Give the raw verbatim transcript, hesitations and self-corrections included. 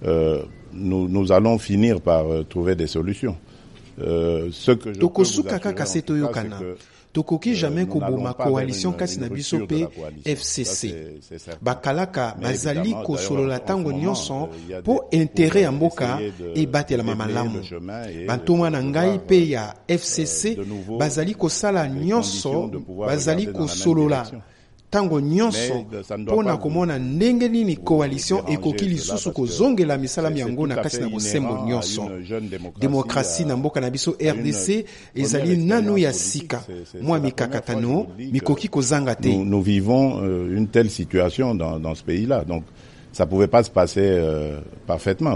euh, nous, nous allons finir par euh, trouver des solutions. Euh, ce que je peux vous assurer, en tout cas, c'est que tokoki jamais koboma coalition kasi na biso pe F C C bakalaka bazali kosolola tango nyonso po intérêt ya mboka ebatela malamu bantoma na ngai pe ya F C C bazali kosala nyonso bazali kosolola tango nyonso pona komona ndenge nini coalition ekoki lisusu kozongela misala yango na kasi na bosembo nyonso démocratie na mboka na biso R D C ezali nanu ya sika mwa mikakatano mikoki kozanga te. Nous, nous vivons euh, une telle situation dans, dans ce pays-là, donc ça pouvait pas se passer euh, parfaitement.